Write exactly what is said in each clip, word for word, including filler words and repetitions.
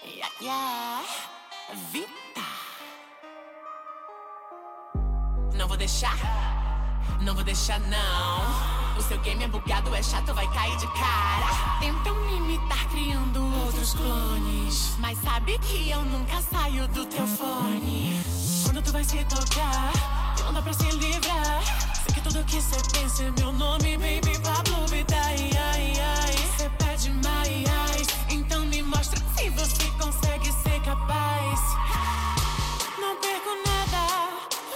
Yeah, yeah. Vita. Não vou deixar, não vou deixar não. O seu game é bugado, é chato, vai cair de cara. Tentam me imitar criando outros clones, mas sabe que eu nunca saio do teu fone. Quando tu vai se tocar, não dá pra se livrar. Sei que tudo que cê pensa é meu nome, baby Pablo Vittar. Ai, ai, ai. Cê pede mais, então me mostra se você consegue ser capaz. Não perco nada.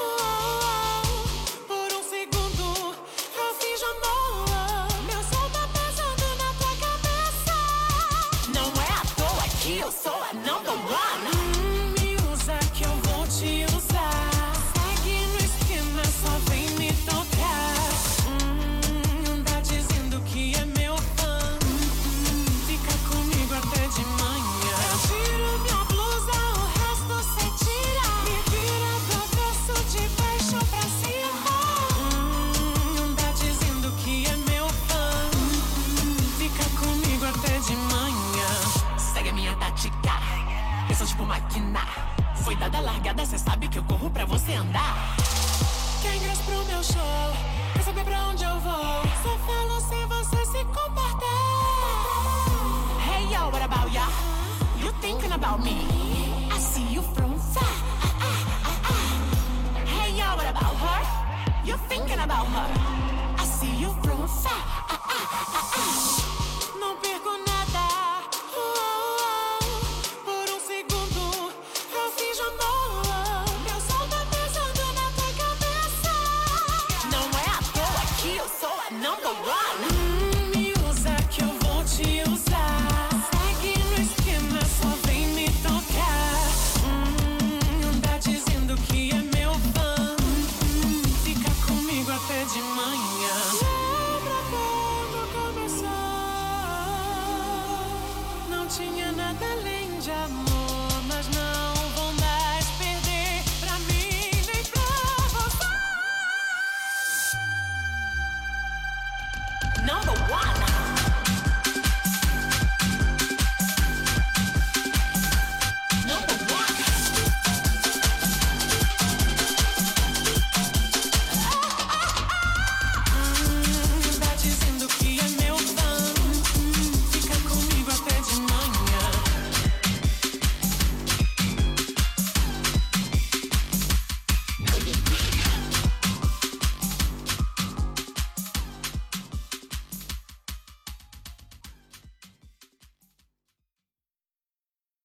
Por um segundo eu fiz amor. Meu sol tá pesando na tua cabeça. Não é à toa que eu sou a number one. Hum, me usa que eu vou te usar. Segue no esquema, só vem me tocar. Hum, tá dizendo que é meu fã. Hum, fica comigo até de manhã. Eu tiro minha blusa, o resto cê tira. Me vira do avesso de baixo pra cima. Hum, tá dizendo que é meu fã. Hum, fica comigo até de manhã. Segue a minha tática, eu sou tipo máquina. Foi dada a largada, cê sabe que eu corro pra você andar. Quer ingresso pro meu show? Quer saber pra onde eu vou? Só falo se você se comportar. Hey yo, what about ya? You thinking about me? I see you from far. Ah, ah, ah, ah. Hey yo, what about her? You thinking about her? I see you from far. Ah, ah, ah, ah. Não perco nada. Por um segundo eu fiz amor. Meu sol tá pesando na tua cabeça. Não é à toa que eu sou a number one. Hum, me usa que eu vou te usar. Segue no esquema, só vem me tocar. Hum, tá dizendo que é meu fã. Hum, fica comigo até de manhã. Lembra quando começou? Não tinha nada além de amor, mas não.